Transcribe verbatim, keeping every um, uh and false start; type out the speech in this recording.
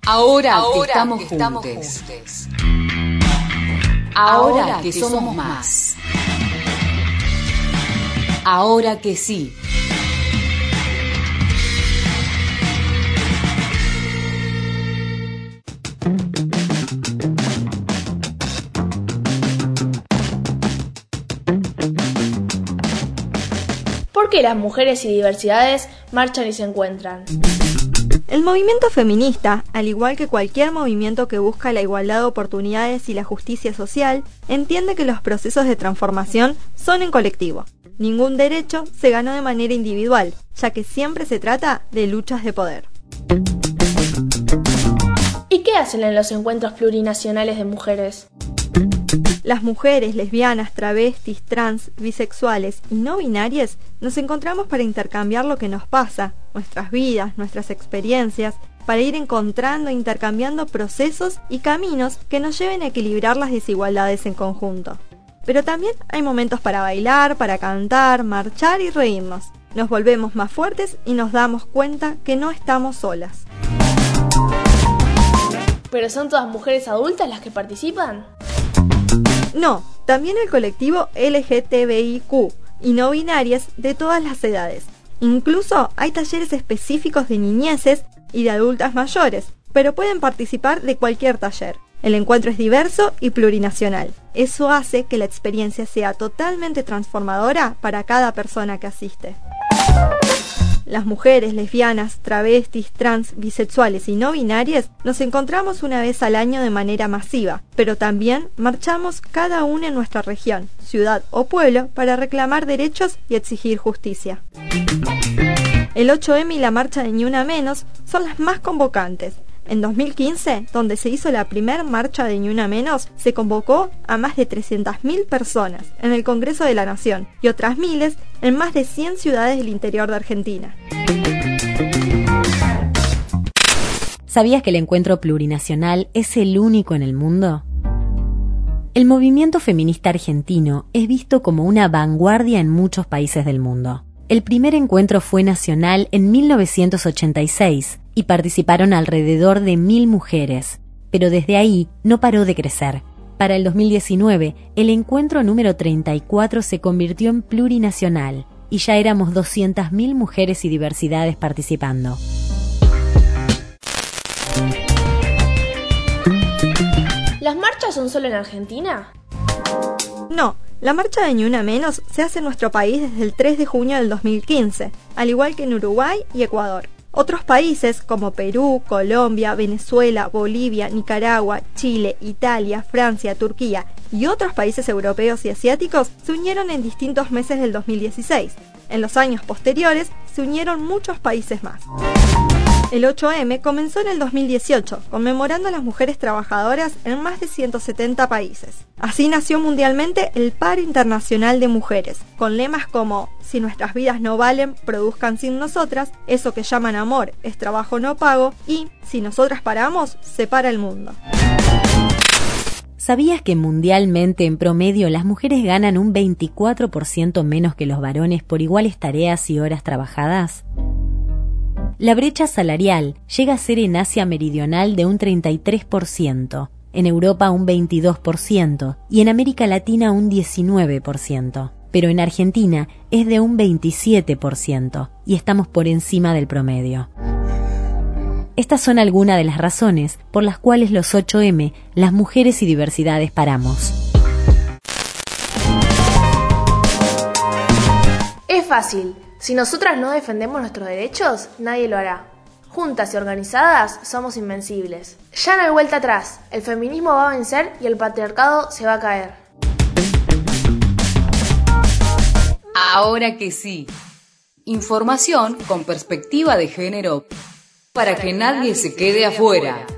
Ahora, Ahora que estamos, que estamos juntos. juntos. Ahora, Ahora que, que somos más. Ahora que sí. ¿Por qué las mujeres y diversidades marchan y se encuentran? El movimiento feminista, al igual que cualquier movimiento que busca la igualdad de oportunidades y la justicia social, entiende que los procesos de transformación son en colectivo. Ningún derecho se ganó de manera individual, ya que siempre se trata de luchas de poder. ¿Y qué hacen en los encuentros plurinacionales de mujeres? Las mujeres, lesbianas, travestis, trans, bisexuales y no binarias nos encontramos para intercambiar lo que nos pasa, nuestras vidas, nuestras experiencias, para ir encontrando e intercambiando procesos y caminos que nos lleven a equilibrar las desigualdades en conjunto. Pero también hay momentos para bailar, para cantar, marchar y reírnos. Nos volvemos más fuertes y nos damos cuenta que no estamos solas. ¿Pero son todas mujeres adultas las que participan? No, también el colectivo L G T B I Q y no binarias de todas las edades. Incluso hay talleres específicos de niñeces y de adultas mayores, pero pueden participar de cualquier taller. El encuentro es diverso y plurinacional. Eso hace que la experiencia sea totalmente transformadora para cada persona que asiste. Las mujeres, lesbianas, travestis, trans, bisexuales y no binarias nos encontramos una vez al año de manera masiva, pero también marchamos cada una en nuestra región, ciudad o pueblo para reclamar derechos y exigir justicia. El ocho eme y la marcha de Ni Una Menos son las más convocantes. En dos mil quince, donde se hizo la primera marcha de Ni Una Menos, se convocó a más de trescientas mil personas en el Congreso de la Nación y otras miles en más de cien ciudades del interior de Argentina. ¿Sabías que el encuentro plurinacional es el único en el mundo? El movimiento feminista argentino es visto como una vanguardia en muchos países del mundo. El primer encuentro fue nacional en mil novecientos ochenta y seis y participaron alrededor de mil mujeres, pero desde ahí no paró de crecer. Para el dos mil diecinueve, el encuentro número treinta y cuatro se convirtió en plurinacional y ya éramos doscientas mil mujeres y diversidades participando. ¿Las marchas son solo en Argentina? No, la marcha de Ni Una Menos se hace en nuestro país desde el tres de junio del dos mil quince, al igual que en Uruguay y Ecuador. Otros países como Perú, Colombia, Venezuela, Bolivia, Nicaragua, Chile, Italia, Francia, Turquía y otros países europeos y asiáticos se unieron en distintos meses del dos mil dieciséis. En los años posteriores se unieron muchos países más. El ocho eme comenzó en el dos mil dieciocho, conmemorando a las mujeres trabajadoras en más de ciento setenta países. Así nació mundialmente el Paro Internacional de Mujeres, con lemas como "Si nuestras vidas no valen, produzcan sin nosotras", "Eso que llaman amor es trabajo no pago" y "Si nosotras paramos, se para el mundo". ¿Sabías que mundialmente en promedio las mujeres ganan un veinticuatro por ciento menos que los varones por iguales tareas y horas trabajadas? La brecha salarial llega a ser en Asia Meridional de un treinta y tres por ciento, en Europa un veintidós por ciento y en América Latina un diecinueve por ciento. Pero en Argentina es de un veintisiete por ciento y estamos por encima del promedio. Estas son algunas de las razones por las cuales los ocho eme, las mujeres y diversidades paramos. Es fácil. Si nosotras no defendemos nuestros derechos, nadie lo hará. Juntas y organizadas somos invencibles. Ya no hay vuelta atrás. El feminismo va a vencer y el patriarcado se va a caer. Ahora que sí. Información con perspectiva de género para que nadie se quede afuera.